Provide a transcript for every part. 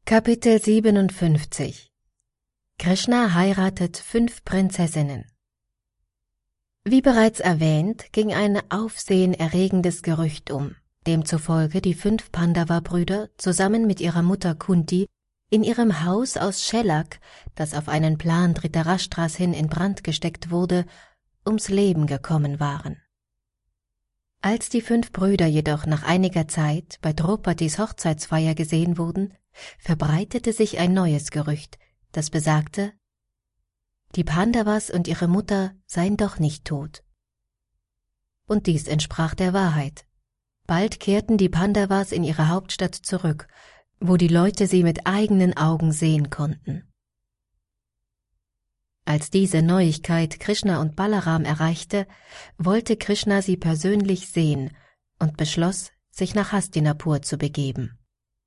Kapitel 57 Krishna heiratet 5 Prinzessinnen. Wie bereits erwähnt, ging ein aufsehenerregendes Gerücht um, demzufolge die 5 Pandava-Brüder zusammen mit ihrer Mutter Kunti in ihrem Haus aus Schellack, das auf einen Plan Dhritarashtras hin in Brand gesteckt wurde, ums Leben gekommen waren. Als die 5 Brüder jedoch nach einiger Zeit bei Draupadis Hochzeitsfeier gesehen wurden, verbreitete sich ein neues Gerücht, das besagte, die Pandavas und ihre Mutter seien doch nicht tot. Und dies entsprach der Wahrheit. Bald kehrten die Pandavas in ihre Hauptstadt zurück, wo die Leute sie mit eigenen Augen sehen konnten. Als diese Neuigkeit Krishna und Balaram erreichte, wollte Krishna sie persönlich sehen und beschloss, sich nach Hastinapur zu begeben.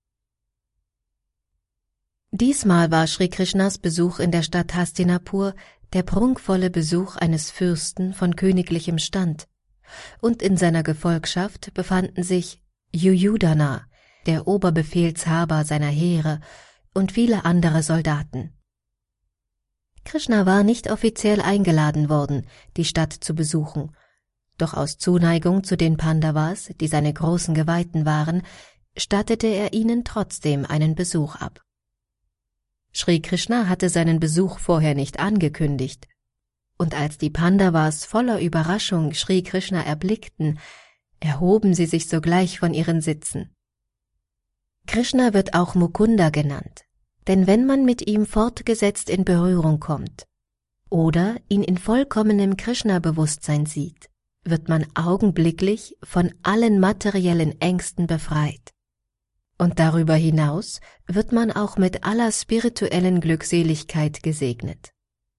Diesmal war Sri Krishnas Besuch in der Stadt Hastinapur der prunkvolle Besuch eines Fürsten von königlichem Stand, und in seiner Gefolgschaft befanden sich Yuyudhana, der Oberbefehlshaber seiner Heere, und viele andere Soldaten. Krishna war nicht offiziell eingeladen worden, die Stadt zu besuchen, doch aus Zuneigung zu den Pandavas, die seine großen Geweihten waren, stattete er ihnen trotzdem einen Besuch ab. Sri Krishna hatte seinen Besuch vorher nicht angekündigt, und als die Pandavas voller Überraschung Sri Krishna erblickten, erhoben sie sich sogleich von ihren Sitzen. Krishna wird auch Mukunda genannt, denn wenn man mit ihm fortgesetzt in Berührung kommt oder ihn in vollkommenem Krishna-Bewusstsein sieht, wird man augenblicklich von allen materiellen Ängsten befreit. Und darüber hinaus wird man auch mit aller spirituellen Glückseligkeit gesegnet.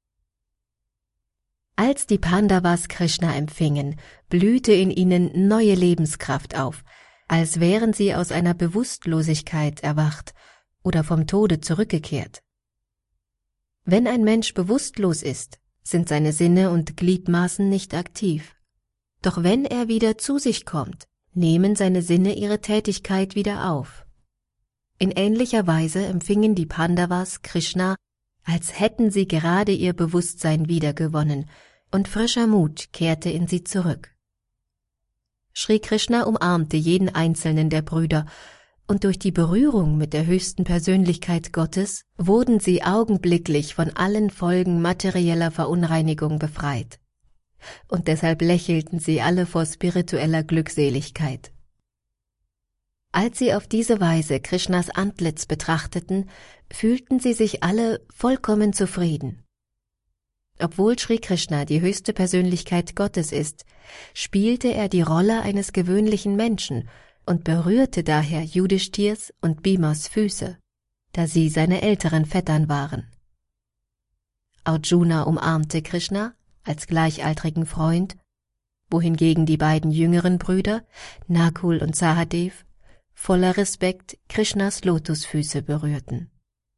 Als die Pandavas Krishna empfingen, blühte in ihnen neue Lebenskraft auf, als wären sie aus einer Bewusstlosigkeit erwacht oder vom Tode zurückgekehrt. Wenn ein Mensch bewusstlos ist, sind seine Sinne und Gliedmaßen nicht aktiv. Doch wenn er wieder zu sich kommt, nehmen seine Sinne ihre Tätigkeit wieder auf. In ähnlicher Weise empfingen die Pandavas Krishna, als hätten sie gerade ihr Bewusstsein wiedergewonnen, und frischer Mut kehrte in sie zurück. Sri Krishna umarmte jeden einzelnen der Brüder, und durch die Berührung mit der höchsten Persönlichkeit Gottes wurden sie augenblicklich von allen Folgen materieller Verunreinigung befreit. Und deshalb lächelten sie alle vor spiritueller Glückseligkeit. Als sie auf diese Weise Krishnas Antlitz betrachteten, fühlten sie sich alle vollkommen zufrieden. Obwohl Sri Krishna die höchste Persönlichkeit Gottes ist, spielte er die Rolle eines gewöhnlichen Menschen und berührte daher Yudhishthires und Bhimas Füße, da sie seine älteren Vettern waren. Arjuna umarmte Krishna als gleichaltrigen Freund, wohingegen die beiden jüngeren Brüder, Nakul und Sahadev, voller Respekt Krishnas Lotusfüße berührten.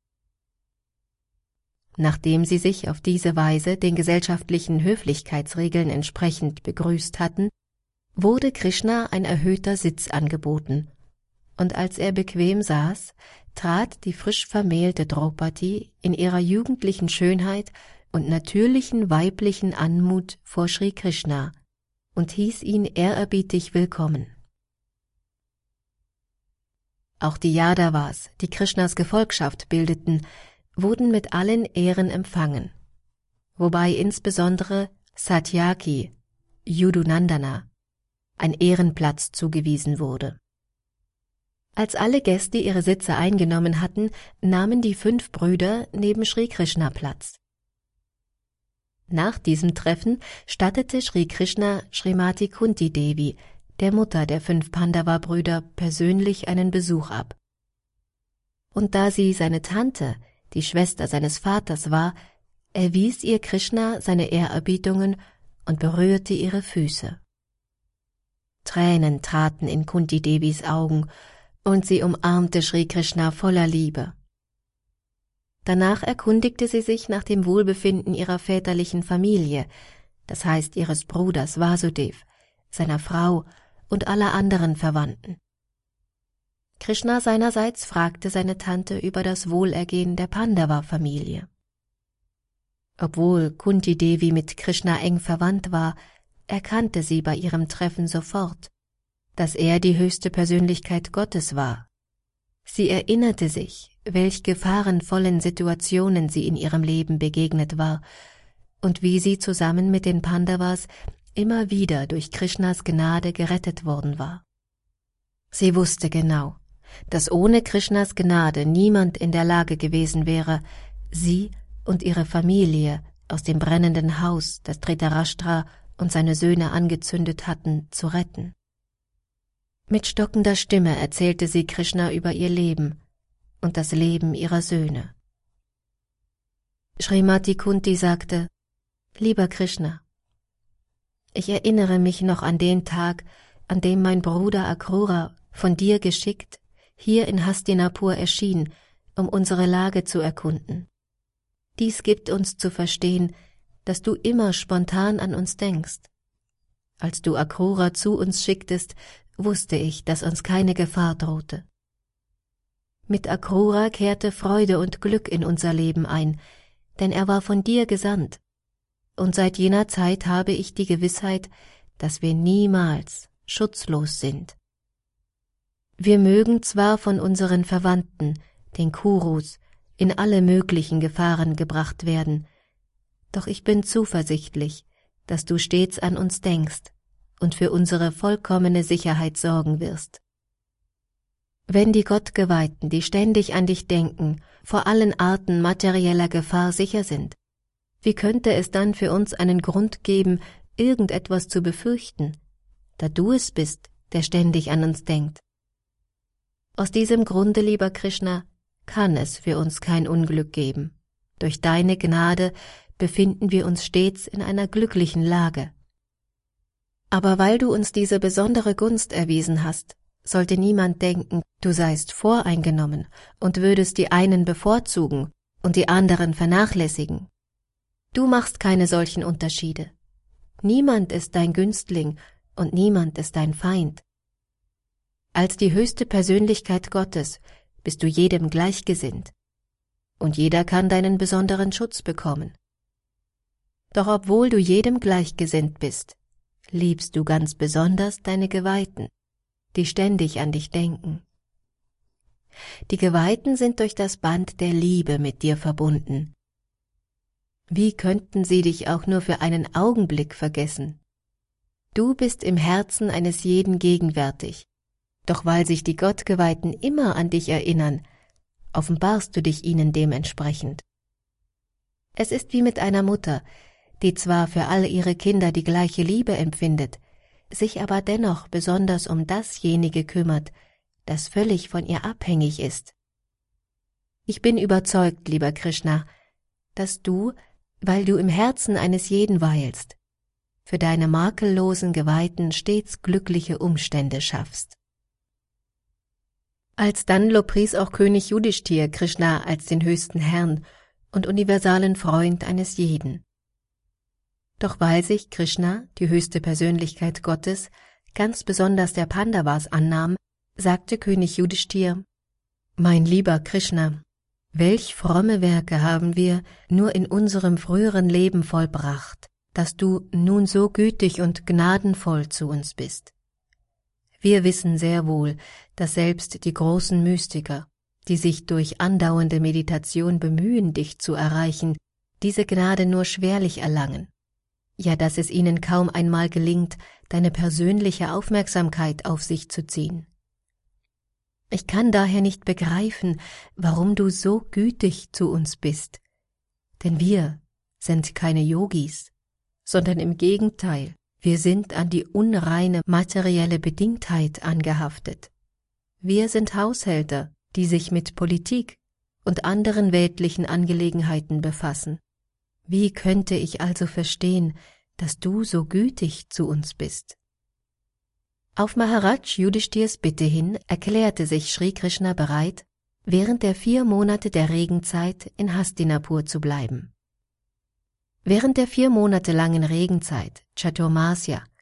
Nachdem sie sich auf diese Weise den gesellschaftlichen Höflichkeitsregeln entsprechend begrüßt hatten, wurde Krishna ein erhöhter Sitz angeboten, und als er bequem saß, trat die frisch vermählte Draupadi in ihrer jugendlichen Schönheit und natürlichen weiblichen Anmut vor Sri Krishna und hieß ihn ehrerbietig willkommen. Auch die Yadavas, die Krishnas Gefolgschaft bildeten, wurden mit allen Ehren empfangen, wobei insbesondere Satyaki, Yadunandana, ein Ehrenplatz zugewiesen wurde. Als alle Gäste ihre Sitze eingenommen hatten, nahmen die 5 Brüder neben Sri Krishna Platz. Nach diesem Treffen stattete Sri Krishna Srimati Kunti Devi, der Mutter der 5 Pandava-Brüder, persönlich einen Besuch ab. Und da sie seine Tante, die Schwester seines Vaters war, erwies ihr Krishna seine Ehrerbietungen und berührte ihre Füße. Tränen traten in Kunti Devis Augen, und sie umarmte Sri Krishna voller Liebe. Danach erkundigte sie sich nach dem Wohlbefinden ihrer väterlichen Familie, das heißt ihres Bruders Vasudev, seiner Frau und aller anderen Verwandten. Krishna seinerseits fragte seine Tante über das Wohlergehen der Pandava-Familie. Obwohl Kunti Devi mit Krishna eng verwandt war, erkannte sie bei ihrem Treffen sofort, dass er die höchste Persönlichkeit Gottes war. Sie erinnerte sich, welch gefahrenvollen Situationen sie in ihrem Leben begegnet war und wie sie zusammen mit den Pandavas immer wieder durch Krishnas Gnade gerettet worden war. Sie wusste genau, dass ohne Krishnas Gnade niemand in der Lage gewesen wäre, sie und ihre Familie aus dem brennenden Haus, das Dhritarashtra und seine Söhne angezündet hatten, zu retten. Mit stockender Stimme erzählte sie Krishna über ihr Leben und das Leben ihrer Söhne. Srimati Kunti sagte: »Lieber Krishna, ich erinnere mich noch an den Tag, an dem mein Bruder Akrura von dir geschickt hier in Hastinapur erschien, um unsere Lage zu erkunden. Dies gibt uns zu verstehen, dass du immer spontan an uns denkst. Als du Akrura zu uns schicktest, wusste ich, dass uns keine Gefahr drohte. Mit Akrura kehrte Freude und Glück in unser Leben ein, denn er war von dir gesandt. Und seit jener Zeit habe ich die Gewissheit, dass wir niemals schutzlos sind. Wir mögen zwar von unseren Verwandten, den Kurus, in alle möglichen Gefahren gebracht werden, doch ich bin zuversichtlich, dass du stets an uns denkst und für unsere vollkommene Sicherheit sorgen wirst. Wenn die Gottgeweihten, die ständig an dich denken, vor allen Arten materieller Gefahr sicher sind, wie könnte es dann für uns einen Grund geben, irgendetwas zu befürchten, da du es bist, der ständig an uns denkt? Aus diesem Grunde, lieber Krishna, kann es für uns kein Unglück geben. Durch deine Gnade befinden wir uns stets in einer glücklichen Lage. Aber weil du uns diese besondere Gunst erwiesen hast, sollte niemand denken, du seist voreingenommen und würdest die einen bevorzugen und die anderen vernachlässigen. Du machst keine solchen Unterschiede. Niemand ist dein Günstling und niemand ist dein Feind. Als die höchste Persönlichkeit Gottes bist du jedem gleichgesinnt, und jeder kann deinen besonderen Schutz bekommen. Doch obwohl du jedem gleichgesinnt bist, liebst du ganz besonders deine Geweihten, die ständig an dich denken. Die Geweihten sind durch das Band der Liebe mit dir verbunden. Wie könnten sie dich auch nur für einen Augenblick vergessen? Du bist im Herzen eines jeden gegenwärtig, doch weil sich die Gottgeweihten immer an dich erinnern, offenbarst du dich ihnen dementsprechend. Es ist wie mit einer Mutter, die zwar für alle ihre Kinder die gleiche Liebe empfindet, sich aber dennoch besonders um dasjenige kümmert, das völlig von ihr abhängig ist. Ich bin überzeugt, lieber Krishna, dass du, weil du im Herzen eines jeden weilst, für deine makellosen Geweihten stets glückliche Umstände schaffst. Alsdann lobpries auch König Yudhishthir Krishna als den höchsten Herrn und universalen Freund eines jeden. Doch weil sich Krishna, die höchste Persönlichkeit Gottes, ganz besonders der Pandavas annahm, sagte König Yudhishthir: »Mein lieber Krishna, welch fromme Werke haben wir nur in unserem früheren Leben vollbracht, dass du nun so gütig und gnadenvoll zu uns bist. Wir wissen sehr wohl, dass selbst die großen Mystiker, die sich durch andauernde Meditation bemühen, dich zu erreichen, diese Gnade nur schwerlich erlangen. Ja, dass es ihnen kaum einmal gelingt, deine persönliche Aufmerksamkeit auf sich zu ziehen. Ich kann daher nicht begreifen, warum du so gütig zu uns bist, denn wir sind keine Yogis, sondern im Gegenteil, wir sind an die unreine materielle Bedingtheit angehaftet. Wir sind Haushälter, die sich mit Politik und anderen weltlichen Angelegenheiten befassen. Wie könnte ich also verstehen, dass du so gütig zu uns bist?« Auf Maharaj Yudhishthires Bitte hin erklärte sich Sri Krishna bereit, während der 4 Monate der Regenzeit in Hastinapur zu bleiben. Während der 4 Monate langen Regenzeit, Chaturmasya,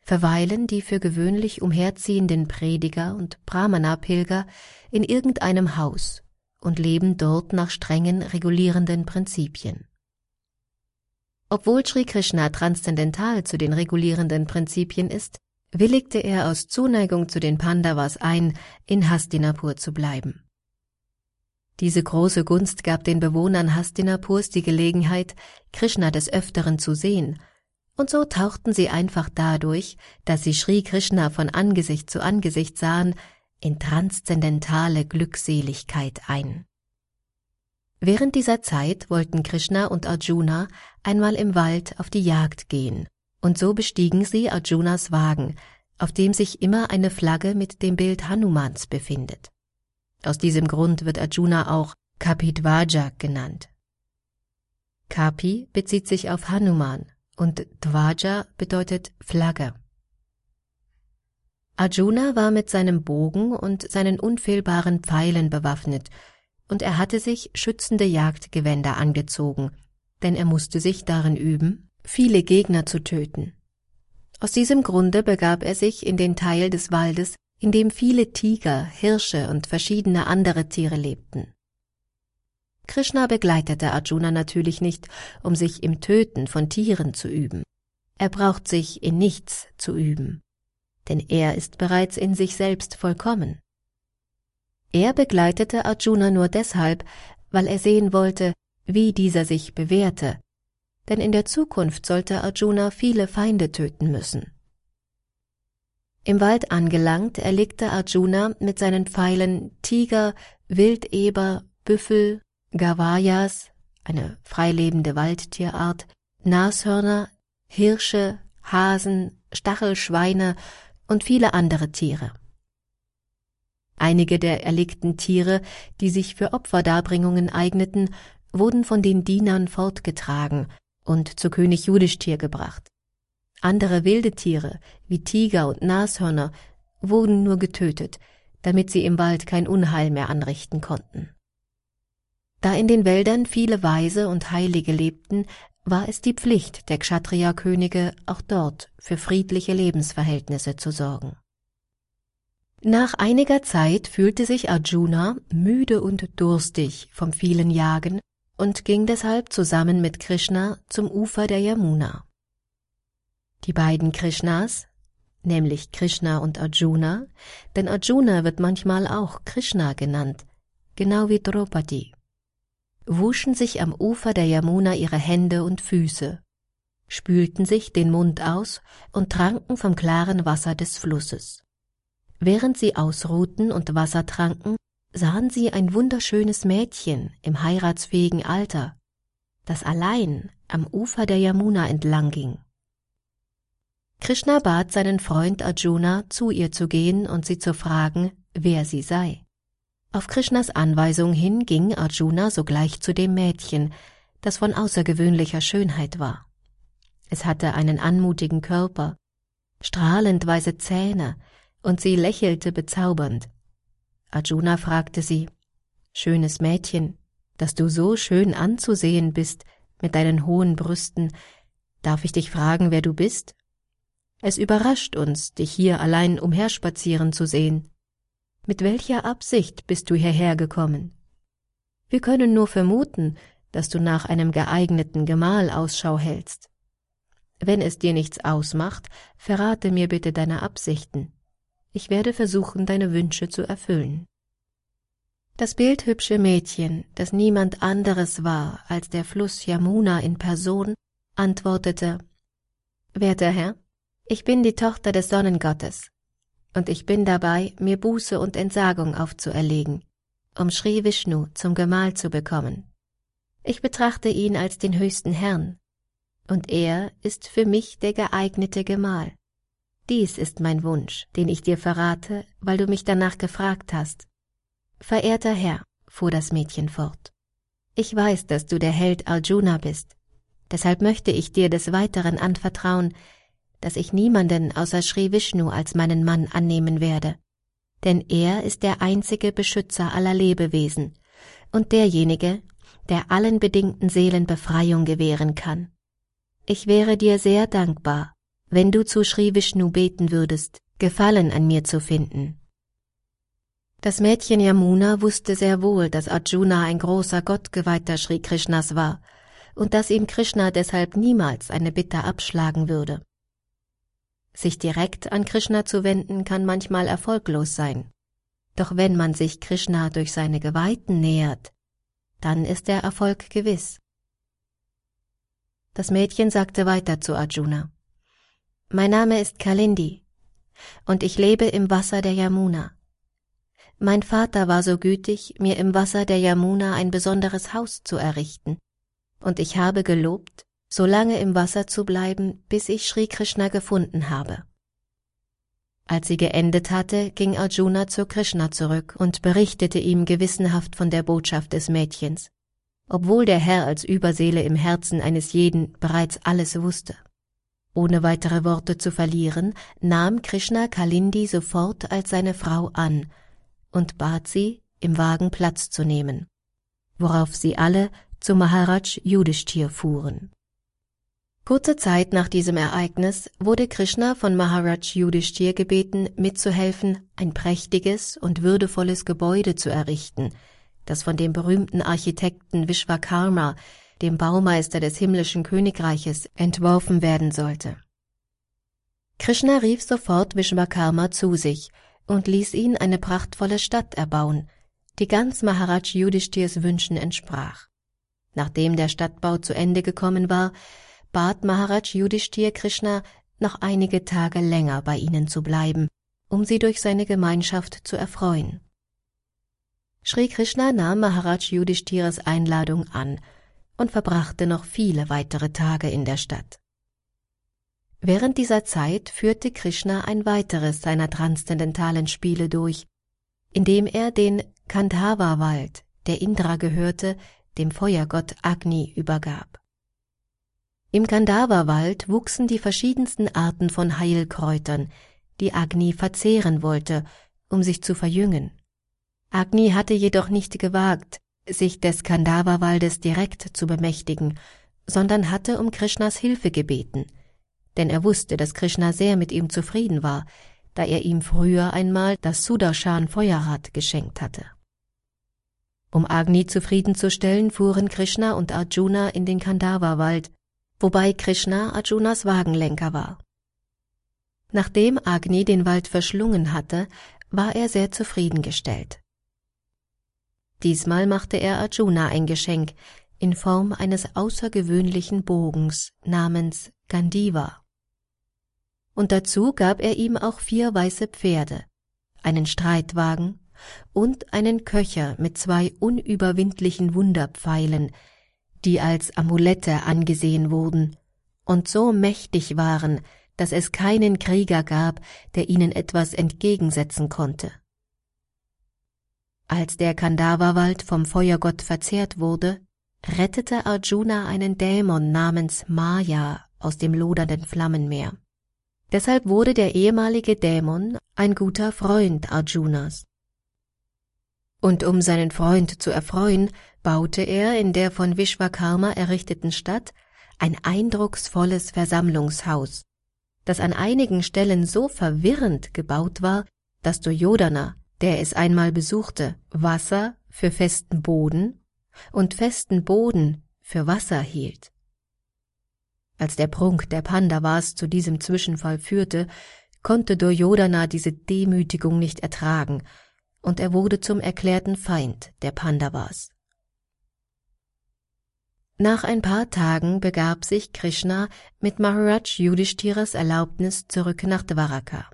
verweilen die für gewöhnlich umherziehenden Prediger und Brahmana-Pilger in irgendeinem Haus und leben dort nach strengen, regulierenden Prinzipien. Obwohl Sri Krishna transzendental zu den regulierenden Prinzipien ist, willigte er aus Zuneigung zu den Pandavas ein, in Hastinapur zu bleiben. Diese große Gunst gab den Bewohnern Hastinapurs die Gelegenheit, Krishna des Öfteren zu sehen, und so tauchten sie einfach dadurch, dass sie Sri Krishna von Angesicht zu Angesicht sahen, in transzendentale Glückseligkeit ein. Während dieser Zeit wollten Krishna und Arjuna einmal im Wald auf die Jagd gehen, und so bestiegen sie Arjunas Wagen, auf dem sich immer eine Flagge mit dem Bild Hanumans befindet. Aus diesem Grund wird Arjuna auch Kapidvaja genannt. Kapi bezieht sich auf Hanuman und Dvaja bedeutet Flagge. Arjuna war mit seinem Bogen und seinen unfehlbaren Pfeilen bewaffnet, und er hatte sich schützende Jagdgewänder angezogen, denn er musste sich darin üben, viele Gegner zu töten. Aus diesem Grunde begab er sich in den Teil des Waldes, in dem viele Tiger, Hirsche und verschiedene andere Tiere lebten. Krishna begleitete Arjuna natürlich nicht, um sich im Töten von Tieren zu üben. Er braucht sich in nichts zu üben, denn er ist bereits in sich selbst vollkommen. Er begleitete Arjuna nur deshalb, weil er sehen wollte, wie dieser sich bewährte, denn in der Zukunft sollte Arjuna viele Feinde töten müssen. Im Wald angelangt, erlegte Arjuna mit seinen Pfeilen Tiger, Wildeber, Büffel, Gavayas, eine freilebende Waldtierart, Nashörner, Hirsche, Hasen, Stachelschweine und viele andere Tiere. Einige der erlegten Tiere, die sich für Opferdarbringungen eigneten, wurden von den Dienern fortgetragen und zu König Yudhishthir gebracht. Andere wilde Tiere, wie Tiger und Nashörner, wurden nur getötet, damit sie im Wald kein Unheil mehr anrichten konnten. Da in den Wäldern viele Weise und Heilige lebten, war es die Pflicht der Kshatriya-Könige, auch dort für friedliche Lebensverhältnisse zu sorgen. Nach einiger Zeit fühlte sich Arjuna müde und durstig vom vielen Jagen und ging deshalb zusammen mit Krishna zum Ufer der Yamuna. Die beiden Krishnas, nämlich Krishna und Arjuna, denn Arjuna wird manchmal auch Krishna genannt, genau wie Draupadi, wuschen sich am Ufer der Yamuna ihre Hände und Füße, spülten sich den Mund aus und tranken vom klaren Wasser des Flusses. Während sie ausruhten und Wasser tranken, sahen sie ein wunderschönes Mädchen im heiratsfähigen Alter, das allein am Ufer der Yamuna entlang ging. Krishna bat seinen Freund Arjuna, zu ihr zu gehen und sie zu fragen, wer sie sei. Auf Krishnas Anweisung hin ging Arjuna sogleich zu dem Mädchen, das von außergewöhnlicher Schönheit war. Es hatte einen anmutigen Körper, strahlend weiße Zähne, und sie lächelte bezaubernd. Arjuna fragte sie, »Schönes Mädchen, dass du so schön anzusehen bist mit deinen hohen Brüsten, darf ich dich fragen, wer du bist? Es überrascht uns, dich hier allein umherspazieren zu sehen. Mit welcher Absicht bist du hierher gekommen? Wir können nur vermuten, dass du nach einem geeigneten Gemahl Ausschau hältst. Wenn es dir nichts ausmacht, verrate mir bitte deine Absichten. Ich werde versuchen, deine Wünsche zu erfüllen.« Das bildhübsche Mädchen, das niemand anderes war als der Fluss Yamuna in Person, antwortete, »Werter Herr, ich bin die Tochter des Sonnengottes, und ich bin dabei, mir Buße und Entsagung aufzuerlegen, um Sri Vishnu zum Gemahl zu bekommen. Ich betrachte ihn als den höchsten Herrn, und er ist für mich der geeignete Gemahl. Dies ist mein Wunsch, den ich dir verrate, weil du mich danach gefragt hast. Verehrter Herr«, fuhr das Mädchen fort, »ich weiß, dass du der Held Arjuna bist. Deshalb möchte ich dir des Weiteren anvertrauen, dass ich niemanden außer Sri Vishnu als meinen Mann annehmen werde. Denn er ist der einzige Beschützer aller Lebewesen und derjenige, der allen bedingten Seelen Befreiung gewähren kann. Ich wäre dir sehr dankbar, wenn du zu Sri Vishnu beten würdest, Gefallen an mir zu finden. Das Mädchen Yamuna wusste sehr wohl, dass Arjuna ein großer Gottgeweihter Sri Krishnas war und dass ihm Krishna deshalb niemals eine Bitte abschlagen würde. Sich direkt an Krishna zu wenden, kann manchmal erfolglos sein. Doch wenn man sich Krishna durch seine Geweihten nähert, dann ist der Erfolg gewiss. Das Mädchen sagte weiter zu Arjuna: Mein Name ist Kalindi und ich lebe im Wasser der Yamuna. Mein Vater war so gütig, mir im Wasser der Yamuna ein besonderes Haus zu errichten, und ich habe gelobt, so lange im Wasser zu bleiben, bis ich Sri Krishna gefunden habe. Als sie geendet hatte, ging Arjuna zu Krishna zurück und berichtete ihm gewissenhaft von der Botschaft des Mädchens, obwohl der Herr als Überseele im Herzen eines jeden bereits alles wusste. Ohne weitere Worte zu verlieren, nahm Krishna Kalindi sofort als seine Frau an und bat sie, im Wagen Platz zu nehmen, worauf sie alle zu Maharaj Yudhishthir fuhren. Kurze Zeit nach diesem Ereignis wurde Krishna von Maharaj Yudhishthir gebeten, mitzuhelfen, ein prächtiges und würdevolles Gebäude zu errichten, das von dem berühmten Architekten Vishwakarma, dem Baumeister des himmlischen Königreiches, entworfen werden sollte. Krishna rief sofort Vishwakarma zu sich und ließ ihn eine prachtvolle Stadt erbauen, die ganz Maharaj Yudhishthirs Wünschen entsprach. Nachdem der Stadtbau zu Ende gekommen war, bat Maharaj Yudhishthir Krishna, noch einige Tage länger bei ihnen zu bleiben, um sie durch seine Gemeinschaft zu erfreuen. Sri Krishna nahm Maharaj Yudhishthires Einladung an und verbrachte noch viele weitere Tage in der Stadt. Während dieser Zeit führte Krishna ein weiteres seiner transzendentalen Spiele durch, indem er den Kandhava-Wald, der Indra gehörte, dem Feuergott Agni übergab. Im Kandhava-Wald wuchsen die verschiedensten Arten von Heilkräutern, die Agni verzehren wollte, um sich zu verjüngen. Agni hatte jedoch nicht gewagt, sich des Kandhava-Waldes direkt zu bemächtigen, sondern hatte um Krishnas Hilfe gebeten, denn er wusste, dass Krishna sehr mit ihm zufrieden war, da er ihm früher einmal das Sudarshan-Feuerrad geschenkt hatte. Um Agni zufriedenzustellen, fuhren Krishna und Arjuna in den Kandhava-Wald, wobei Krishna Arjunas Wagenlenker war. Nachdem Agni den Wald verschlungen hatte, war er sehr zufriedengestellt. Diesmal machte er Arjuna ein Geschenk in Form eines außergewöhnlichen Bogens namens Gandiva. Und dazu gab er ihm auch 4 weiße Pferde, einen Streitwagen und einen Köcher mit 2 unüberwindlichen Wunderpfeilen, die als Amulette angesehen wurden und so mächtig waren, dass es keinen Krieger gab, der ihnen etwas entgegensetzen konnte. Als der Kandhava-Wald vom Feuergott verzehrt wurde, rettete Arjuna einen Dämon namens Maya aus dem lodernden Flammenmeer. Deshalb wurde der ehemalige Dämon ein guter Freund Arjunas. Und um seinen Freund zu erfreuen, baute er in der von Vishwakarma errichteten Stadt ein eindrucksvolles Versammlungshaus, das an einigen Stellen so verwirrend gebaut war, dass Duryodhana, der es einmal besuchte, Wasser für festen Boden und festen Boden für Wasser hielt. Als der Prunk der Pandavas zu diesem Zwischenfall führte, konnte Duryodhana diese Demütigung nicht ertragen, und er wurde zum erklärten Feind der Pandavas. Nach ein paar Tagen begab sich Krishna mit Maharaj Yudhishthires Erlaubnis zurück nach Dwaraka.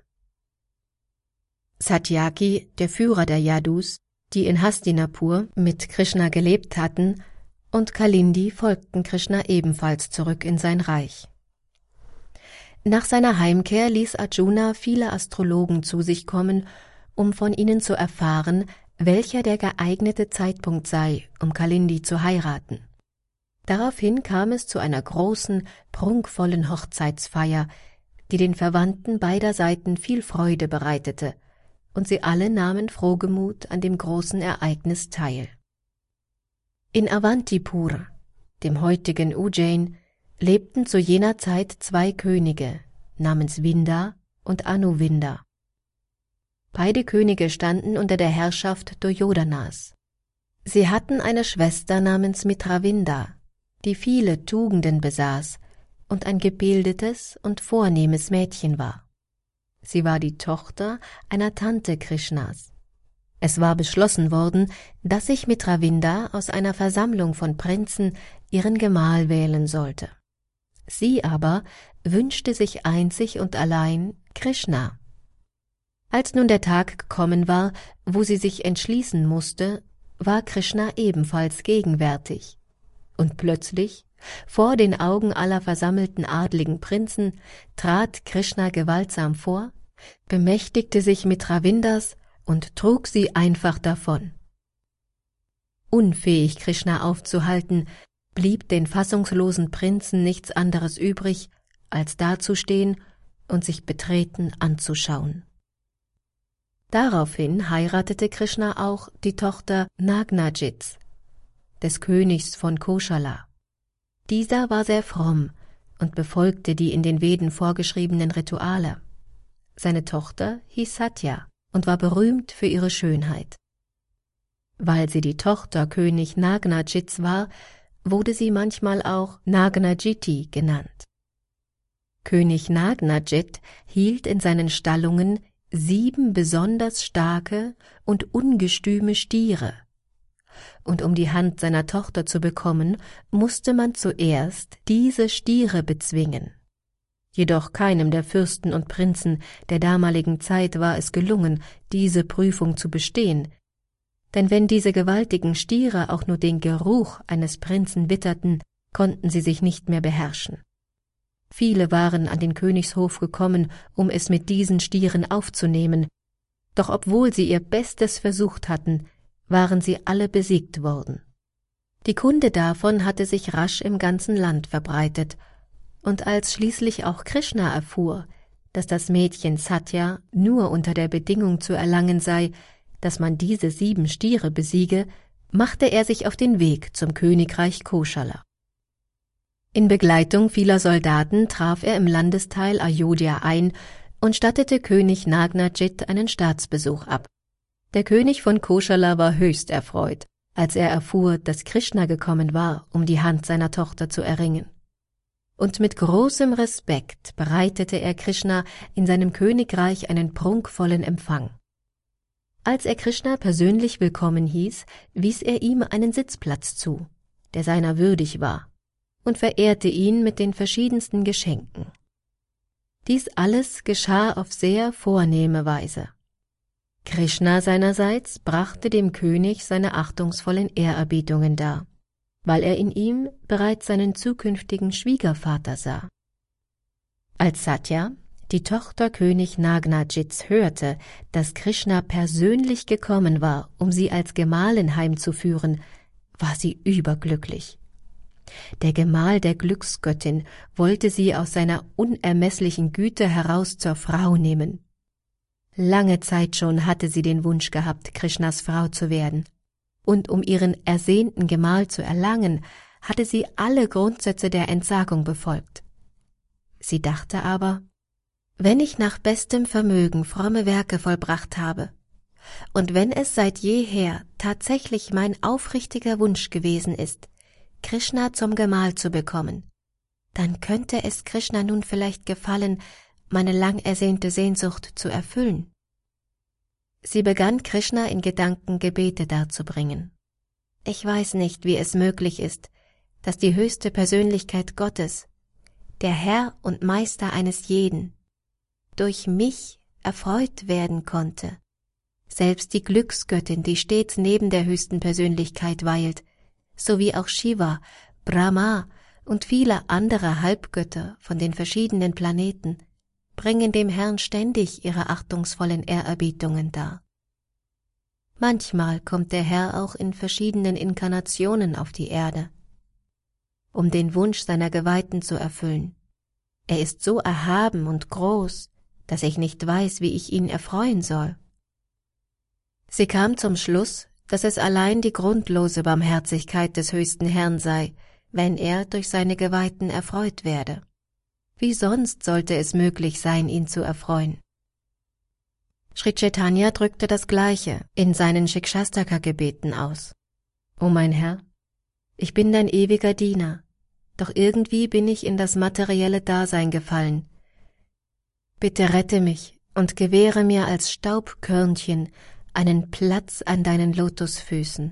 Satyaki, der Führer der Yadus, die in Hastinapur mit Krishna gelebt hatten, und Kalindi folgten Krishna ebenfalls zurück in sein Reich. Nach seiner Heimkehr ließ Arjuna viele Astrologen zu sich kommen, um von ihnen zu erfahren, welcher der geeignete Zeitpunkt sei, um Kalindi zu heiraten. Daraufhin kam es zu einer großen, prunkvollen Hochzeitsfeier, die den Verwandten beider Seiten viel Freude bereitete, und sie alle nahmen frohgemut an dem großen Ereignis teil. In Avantipur, dem heutigen Ujjain, lebten zu jener Zeit 2 Könige, namens Vinda und Anuvinda. Beide Könige standen unter der Herrschaft Duryodanas. Sie hatten eine Schwester namens Mitravinda, die viele Tugenden besaß und ein gebildetes und vornehmes Mädchen war. Sie war die Tochter einer Tante Krishnas. Es war beschlossen worden, dass sich Mitravinda aus einer Versammlung von Prinzen ihren Gemahl wählen sollte. Sie aber wünschte sich einzig und allein Krishna. Als nun der Tag gekommen war, wo sie sich entschließen musste, war Krishna ebenfalls gegenwärtig. Und plötzlich, vor den Augen aller versammelten adligen Prinzen, trat Krishna gewaltsam vor, bemächtigte sich Mitravindas und trug sie einfach davon. Unfähig, Krishna aufzuhalten, blieb den fassungslosen Prinzen nichts anderes übrig, als dazustehen und sich betreten anzuschauen. Daraufhin heiratete Krishna auch die Tochter Nagnajits, des Königs von Koshala. Dieser war sehr fromm und befolgte die in den Veden vorgeschriebenen Rituale. Seine Tochter hieß Satya und war berühmt für ihre Schönheit. Weil sie die Tochter König Nagnajits war, wurde sie manchmal auch Nagnajiti genannt. König Nagnajit hielt in seinen Stallungen 7 besonders starke und ungestüme Stiere. Und um die Hand seiner Tochter zu bekommen, musste man zuerst diese Stiere bezwingen. Jedoch keinem der Fürsten und Prinzen der damaligen Zeit war es gelungen, diese Prüfung zu bestehen, denn wenn diese gewaltigen Stiere auch nur den Geruch eines Prinzen witterten, konnten sie sich nicht mehr beherrschen. Viele waren an den Königshof gekommen, um es mit diesen Stieren aufzunehmen, doch obwohl sie ihr Bestes versucht hatten, waren sie alle besiegt worden. Die Kunde davon hatte sich rasch im ganzen Land verbreitet, und als schließlich auch Krishna erfuhr, dass das Mädchen Satya nur unter der Bedingung zu erlangen sei, dass man diese 7 Stiere besiege, machte er sich auf den Weg zum Königreich Koshala. In Begleitung vieler Soldaten traf er im Landesteil Ayodhya ein und stattete König Nagnajit einen Staatsbesuch ab. Der König von Koshala war höchst erfreut, als er erfuhr, dass Krishna gekommen war, um die Hand seiner Tochter zu erringen. Und mit großem Respekt bereitete er Krishna in seinem Königreich einen prunkvollen Empfang. Als er Krishna persönlich willkommen hieß, wies er ihm einen Sitzplatz zu, der seiner würdig war, und verehrte ihn mit den verschiedensten Geschenken. Dies alles geschah auf sehr vornehme Weise. Krishna seinerseits brachte dem König seine achtungsvollen Ehrerbietungen dar, weil er in ihm bereits seinen zukünftigen Schwiegervater sah. Als Satya, die Tochter König Nagnajits, hörte, dass Krishna persönlich gekommen war, um sie als Gemahlin heimzuführen, war sie überglücklich. Der Gemahl der Glücksgöttin wollte sie aus seiner unermesslichen Güte heraus zur Frau nehmen. Lange Zeit schon hatte sie den Wunsch gehabt, Krishnas Frau zu werden, und um ihren ersehnten Gemahl zu erlangen, hatte sie alle Grundsätze der Entsagung befolgt. Sie dachte aber, wenn ich nach bestem Vermögen fromme Werke vollbracht habe, und wenn es seit jeher tatsächlich mein aufrichtiger Wunsch gewesen ist, Krishna zum Gemahl zu bekommen, dann könnte es Krishna nun vielleicht gefallen, meine lang ersehnte Sehnsucht zu erfüllen. Sie begann Krishna in Gedanken Gebete darzubringen. Ich weiß nicht, wie es möglich ist, dass die höchste Persönlichkeit Gottes, der Herr und Meister eines jeden, durch mich erfreut werden konnte. Selbst die Glücksgöttin, die stets neben der höchsten Persönlichkeit weilt, sowie auch Shiva, Brahma und viele andere Halbgötter von den verschiedenen Planeten, bringen dem Herrn ständig ihre achtungsvollen Ehrerbietungen dar. Manchmal kommt der Herr auch in verschiedenen Inkarnationen auf die Erde, um den Wunsch seiner Geweihten zu erfüllen. Er ist so erhaben und groß, dass ich nicht weiß, wie ich ihn erfreuen soll. Sie kam zum Schluss, dass es allein die grundlose Barmherzigkeit des höchsten Herrn sei, wenn er durch seine Geweihten erfreut werde. Wie sonst sollte es möglich sein, ihn zu erfreuen? Sri Chaitanya drückte das Gleiche in seinen Shikshastaka-Gebeten aus. O mein Herr, ich bin dein ewiger Diener, doch irgendwie bin ich in das materielle Dasein gefallen. Bitte rette mich und gewähre mir als Staubkörnchen einen Platz an deinen Lotusfüßen.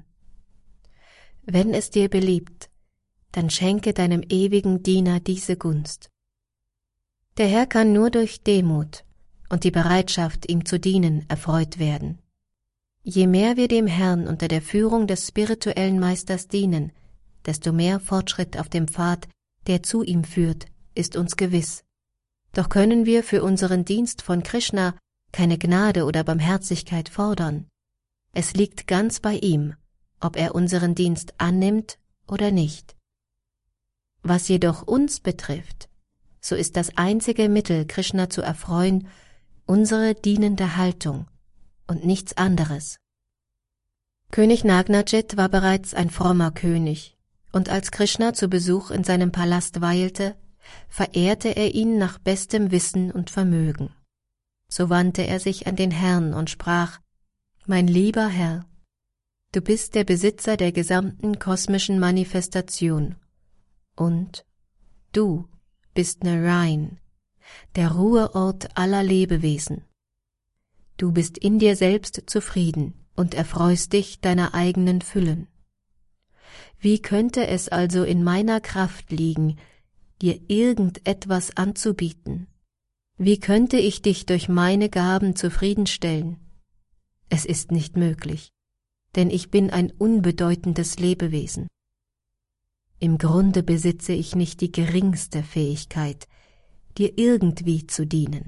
Wenn es dir beliebt, dann schenke deinem ewigen Diener diese Gunst. Der Herr kann nur durch Demut und die Bereitschaft, ihm zu dienen, erfreut werden. Je mehr wir dem Herrn unter der Führung des spirituellen Meisters dienen, desto mehr Fortschritt auf dem Pfad, der zu ihm führt, ist uns gewiss. Doch können wir für unseren Dienst von Krishna keine Gnade oder Barmherzigkeit fordern. Es liegt ganz bei ihm, ob er unseren Dienst annimmt oder nicht. Was jedoch uns betrifft, so ist das einzige Mittel, Krishna zu erfreuen, unsere dienende Haltung und nichts anderes. König Nagnajit war bereits ein frommer König, und als Krishna zu Besuch in seinem Palast weilte, verehrte er ihn nach bestem Wissen und Vermögen. So wandte er sich an den Herrn und sprach: Mein lieber Herr, du bist der Besitzer der gesamten kosmischen Manifestation, und du bist Narayan, der Ruheort aller Lebewesen. Du bist in dir selbst zufrieden und erfreust dich deiner eigenen Füllen. Wie könnte es also in meiner Kraft liegen, dir irgendetwas anzubieten? Wie könnte ich dich durch meine Gaben zufriedenstellen? Es ist nicht möglich, denn ich bin ein unbedeutendes Lebewesen. Im Grunde besitze ich nicht die geringste Fähigkeit, dir irgendwie zu dienen.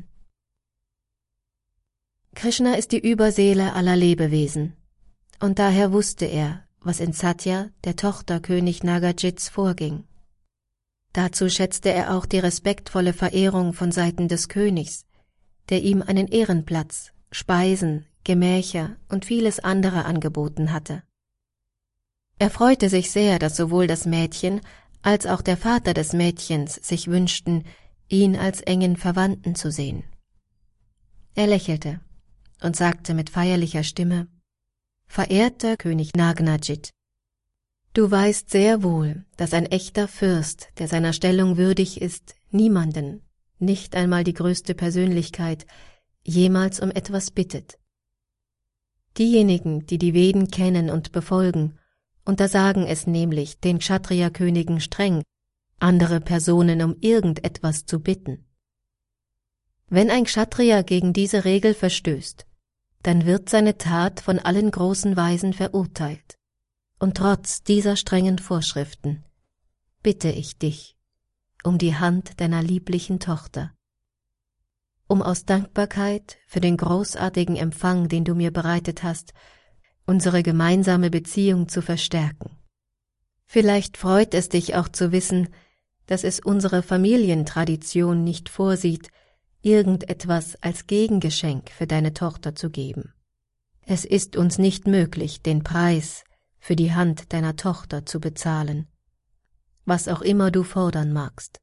Krishna ist die Überseele aller Lebewesen, und daher wusste er, was in Satya, der Tochter König Nagajits, vorging. Dazu schätzte er auch die respektvolle Verehrung von Seiten des Königs, der ihm einen Ehrenplatz, Speisen, Gemächer und vieles andere angeboten hatte. Er freute sich sehr, dass sowohl das Mädchen als auch der Vater des Mädchens sich wünschten, ihn als engen Verwandten zu sehen. Er lächelte und sagte mit feierlicher Stimme: Verehrter König Nagnajit, du weißt sehr wohl, dass ein echter Fürst, der seiner Stellung würdig ist, niemanden, nicht einmal die größte Persönlichkeit, jemals um etwas bittet. Diejenigen, die die Veden kennen und befolgen, untersagen es nämlich den Kshatriya-Königen streng, andere Personen um irgendetwas zu bitten. Wenn ein Kshatriya gegen diese Regel verstößt, dann wird seine Tat von allen großen Weisen verurteilt. Und trotz dieser strengen Vorschriften bitte ich dich um die Hand deiner lieblichen Tochter, um aus Dankbarkeit für den großartigen Empfang, den du mir bereitet hast, unsere gemeinsame Beziehung zu verstärken. Vielleicht freut es dich auch zu wissen, dass es unsere Familientradition nicht vorsieht, irgendetwas als Gegengeschenk für deine Tochter zu geben. Es ist uns nicht möglich, den Preis für die Hand deiner Tochter zu bezahlen, was auch immer du fordern magst.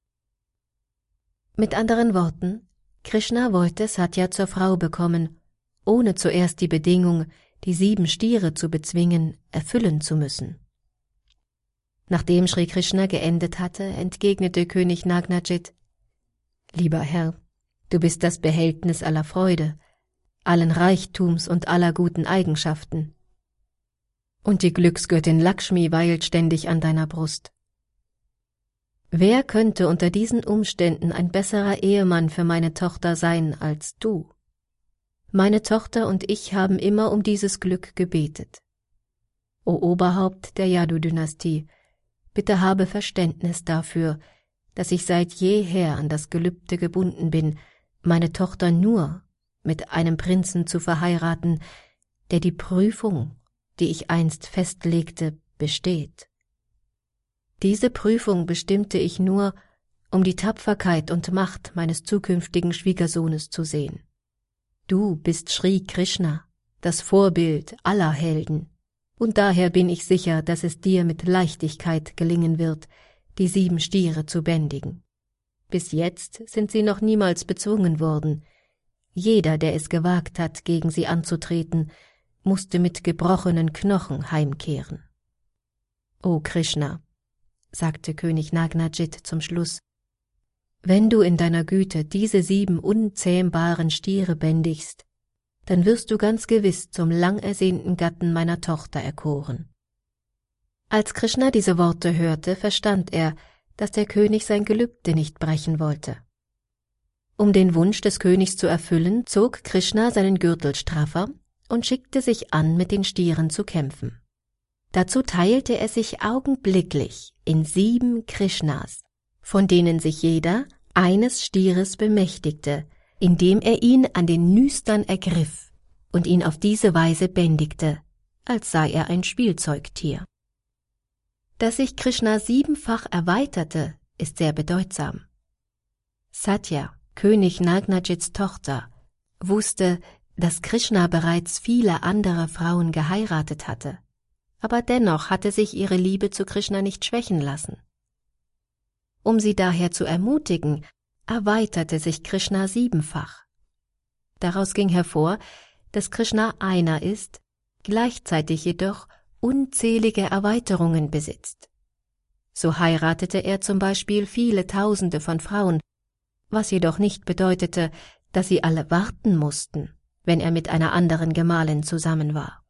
Mit anderen Worten, Krishna wollte Satya zur Frau bekommen, ohne zuerst die Bedingung, die 7 Stiere zu bezwingen, erfüllen zu müssen. Nachdem Sri Krishna geendet hatte, entgegnete König Nagnajit: Lieber Herr, du bist das Behältnis aller Freude, allen Reichtums und aller guten Eigenschaften. Und die Glücksgöttin Lakshmi weilt ständig an deiner Brust. Wer könnte unter diesen Umständen ein besserer Ehemann für meine Tochter sein als du? Meine Tochter und ich haben immer um dieses Glück gebetet. O Oberhaupt der Yadu-Dynastie, bitte habe Verständnis dafür, dass ich seit jeher an das Gelübde gebunden bin, meine Tochter nur mit einem Prinzen zu verheiraten, der die Prüfung, die ich einst festlegte, besteht. Diese Prüfung bestimmte ich nur, um die Tapferkeit und Macht meines zukünftigen Schwiegersohnes zu sehen. Du bist Sri Krishna, das Vorbild aller Helden, und daher bin ich sicher, dass es dir mit Leichtigkeit gelingen wird, die 7 Stiere zu bändigen. Bis jetzt sind sie noch niemals bezwungen worden. Jeder, der es gewagt hat, gegen sie anzutreten, musste mit gebrochenen Knochen heimkehren. »O Krishna«, sagte König Nagnajit zum Schluss, »wenn du in deiner Güte diese 7 unzähmbaren Stiere bändigst, dann wirst du ganz gewiss zum lang ersehnten Gatten meiner Tochter erkoren.« Als Krishna diese Worte hörte, verstand er, dass der König sein Gelübde nicht brechen wollte. Um den Wunsch des Königs zu erfüllen, zog Krishna seinen Gürtel straffer und schickte sich an, mit den Stieren zu kämpfen. Dazu teilte er sich augenblicklich in 7 Krishnas, von denen sich jeder eines Stieres bemächtigte, indem er ihn an den Nüstern ergriff und ihn auf diese Weise bändigte, als sei er ein Spielzeugtier. Dass sich Krishna 7-fach erweiterte, ist sehr bedeutsam. Satya, König Nagnajits Tochter, wusste, dass Krishna bereits viele andere Frauen geheiratet hatte, aber dennoch hatte sich ihre Liebe zu Krishna nicht schwächen lassen. Um sie daher zu ermutigen, erweiterte sich Krishna 7-fach. Daraus ging hervor, dass Krishna einer ist, gleichzeitig jedoch unzählige Erweiterungen besitzt. So heiratete er zum Beispiel viele Tausende von Frauen, was jedoch nicht bedeutete, dass sie alle warten mussten, wenn er mit einer anderen Gemahlin zusammen war.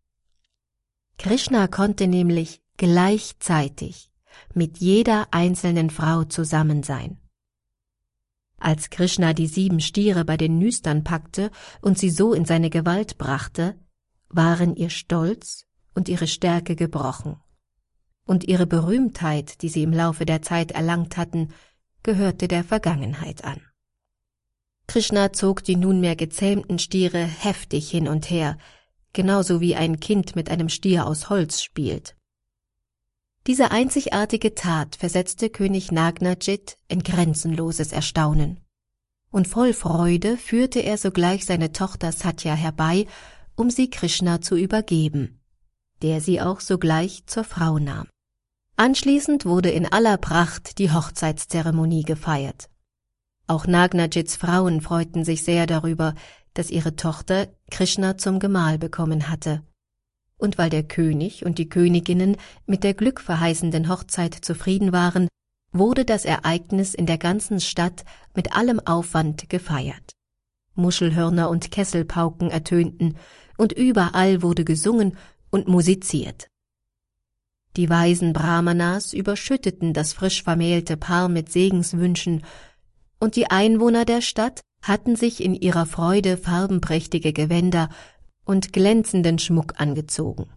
Krishna konnte nämlich gleichzeitig mit jeder einzelnen Frau zusammen sein. Als Krishna die 7 Stiere bei den Nüstern packte und sie so in seine Gewalt brachte, waren ihr Stolz und ihre Stärke gebrochen. Und ihre Berühmtheit, die sie im Laufe der Zeit erlangt hatten, gehörte der Vergangenheit an. Krishna zog die nunmehr gezähmten Stiere heftig hin und her, genauso wie ein Kind mit einem Stier aus Holz spielt. Diese einzigartige Tat versetzte König Nagnajit in grenzenloses Erstaunen. Und voll Freude führte er sogleich seine Tochter Satya herbei, um sie Krishna zu übergeben, der sie auch sogleich zur Frau nahm. Anschließend wurde in aller Pracht die Hochzeitszeremonie gefeiert. Auch Nagnajits Frauen freuten sich sehr darüber, dass ihre Tochter Krishna zum Gemahl bekommen hatte. Und weil der König und die Königinnen mit der glückverheißenden Hochzeit zufrieden waren, wurde das Ereignis in der ganzen Stadt mit allem Aufwand gefeiert. Muschelhörner und Kesselpauken ertönten, und überall wurde gesungen und musiziert. Die weisen Brahmanas überschütteten das frisch vermählte Paar mit Segenswünschen, und die Einwohner der Stadt hatten sich in ihrer Freude farbenprächtige Gewänder und glänzenden Schmuck angezogen.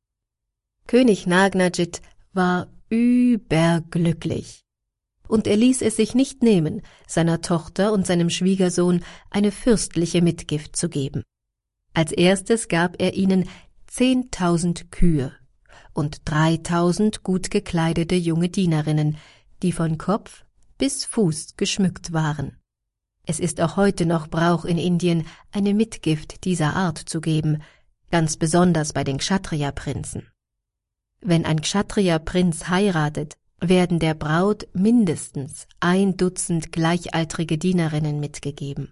König Nagnajit war überglücklich, und er ließ es sich nicht nehmen, seiner Tochter und seinem Schwiegersohn eine fürstliche Mitgift zu geben. Als erstes gab er ihnen 10.000 Kühe und 3.000 gut gekleidete junge Dienerinnen, die von Kopf bis Fuß geschmückt waren. Es ist auch heute noch Brauch in Indien, eine Mitgift dieser Art zu geben, ganz besonders bei den Kshatriya-Prinzen. Wenn ein Kshatriya-Prinz heiratet, werden der Braut mindestens 1 Dutzend gleichaltrige Dienerinnen mitgegeben.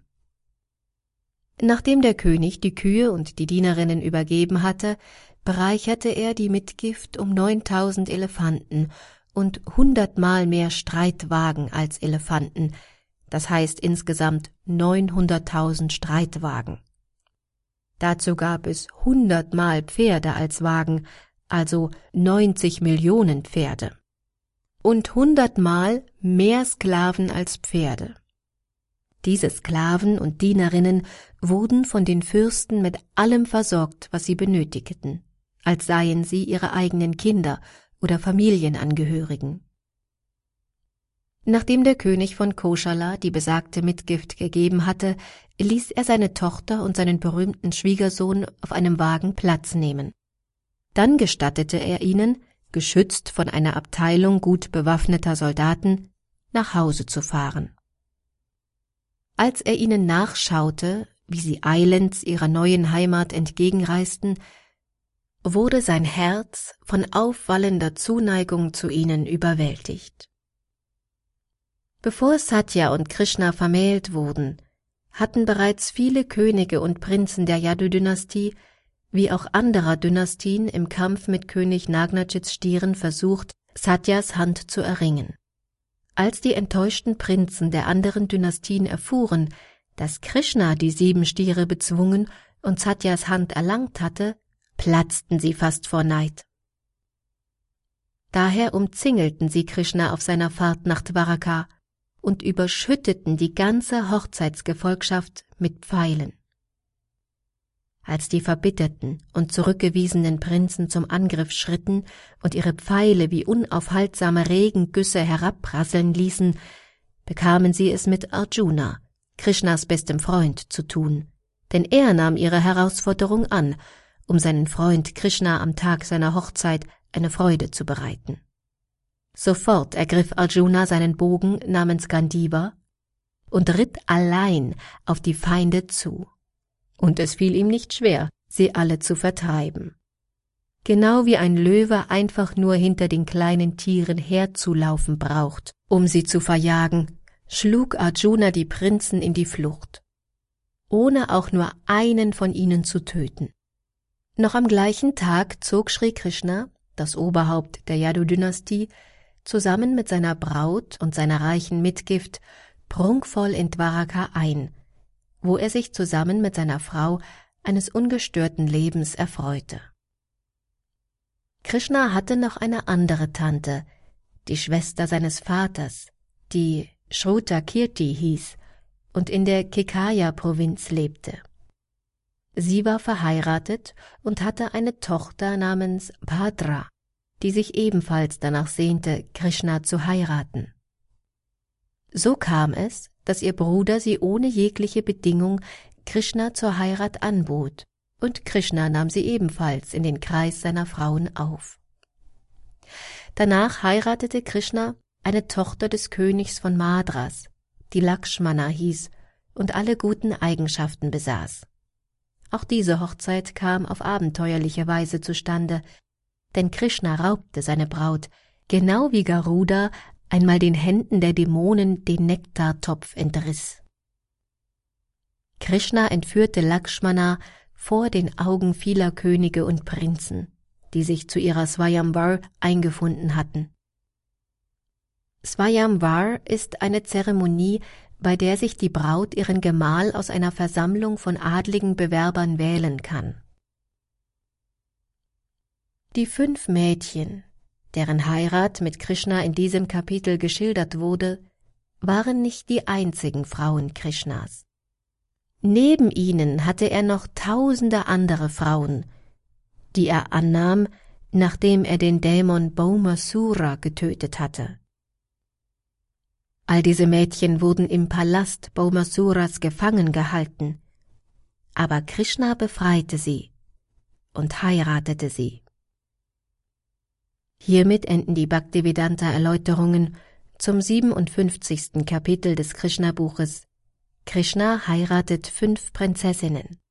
Nachdem der König die Kühe und die Dienerinnen übergeben hatte, bereicherte er die Mitgift um 9.000 Elefanten und 100-mal mehr Streitwagen als Elefanten, das heißt insgesamt 900.000 Streitwagen. Dazu gab es 100-mal Pferde als Wagen, also 90 Millionen Pferde. Und 100-mal mehr Sklaven als Pferde. Diese Sklaven und Dienerinnen wurden von den Fürsten mit allem versorgt, was sie benötigten, als seien sie ihre eigenen Kinder oder Familienangehörigen. Nachdem der König von Koshala die besagte Mitgift gegeben hatte, ließ er seine Tochter und seinen berühmten Schwiegersohn auf einem Wagen Platz nehmen. Dann gestattete er ihnen, geschützt von einer Abteilung gut bewaffneter Soldaten, nach Hause zu fahren. Als er ihnen nachschaute, wie sie eilends ihrer neuen Heimat entgegenreisten, wurde sein Herz von aufwallender Zuneigung zu ihnen überwältigt. Bevor Satya und Krishna vermählt wurden, hatten bereits viele Könige und Prinzen der Yadu-Dynastie wie auch anderer Dynastien im Kampf mit König Nagnachits Stieren versucht, Satyas Hand zu erringen. Als die enttäuschten Prinzen der anderen Dynastien erfuhren, dass Krishna die 7 Stiere bezwungen und Satyas Hand erlangt hatte, platzten sie fast vor Neid. Daher umzingelten sie Krishna auf seiner Fahrt nach Dwaraka und überschütteten die ganze Hochzeitsgefolgschaft mit Pfeilen. Als die verbitterten und zurückgewiesenen Prinzen zum Angriff schritten und ihre Pfeile wie unaufhaltsame Regengüsse herabprasseln ließen, bekamen sie es mit Arjuna, Krishnas bestem Freund, zu tun, denn er nahm ihre Herausforderung an, um seinen Freund Krishna am Tag seiner Hochzeit eine Freude zu bereiten. Sofort ergriff Arjuna seinen Bogen namens Gandiva und ritt allein auf die Feinde zu. Und es fiel ihm nicht schwer, sie alle zu vertreiben. Genau wie ein Löwe einfach nur hinter den kleinen Tieren herzulaufen braucht, um sie zu verjagen, schlug Arjuna die Prinzen in die Flucht, ohne auch nur einen von ihnen zu töten. Noch am gleichen Tag zog Sri Krishna, das Oberhaupt der Yadu-Dynastie, zusammen mit seiner Braut und seiner reichen Mitgift prunkvoll in Dwaraka ein, wo er sich zusammen mit seiner Frau eines ungestörten Lebens erfreute. Krishna hatte noch eine andere Tante, die Schwester seines Vaters, die Shrutakirti hieß und in der Kekaya-Provinz lebte. Sie war verheiratet und hatte eine Tochter namens Bhadra, die sich ebenfalls danach sehnte, Krishna zu heiraten. So kam es, dass ihr Bruder sie ohne jegliche Bedingung Krishna zur Heirat anbot, und Krishna nahm sie ebenfalls in den Kreis seiner Frauen auf. Danach heiratete Krishna eine Tochter des Königs von Madras, die Lakshmana hieß und alle guten Eigenschaften besaß. Auch diese Hochzeit kam auf abenteuerliche Weise zustande, denn Krishna raubte seine Braut, genau wie Garuda einmal den Händen der Dämonen den Nektartopf entriss. Krishna entführte Lakshmana vor den Augen vieler Könige und Prinzen, die sich zu ihrer Swayamvar eingefunden hatten. Swayamvar ist eine Zeremonie, bei der sich die Braut ihren Gemahl aus einer Versammlung von adligen Bewerbern wählen kann. Die 5 Mädchen, deren Heirat mit Krishna in diesem Kapitel geschildert wurde, waren nicht die einzigen Frauen Krishnas. Neben ihnen hatte er noch tausende andere Frauen, die er annahm, nachdem er den Dämon Bhaumasura getötet hatte. All diese Mädchen wurden im Palast Bhaumasuras gefangen gehalten, aber Krishna befreite sie und heiratete sie. Hiermit enden die Bhaktivedanta-Erläuterungen zum 57. Kapitel des Krishna-Buches. Krishna heiratet 5 Prinzessinnen.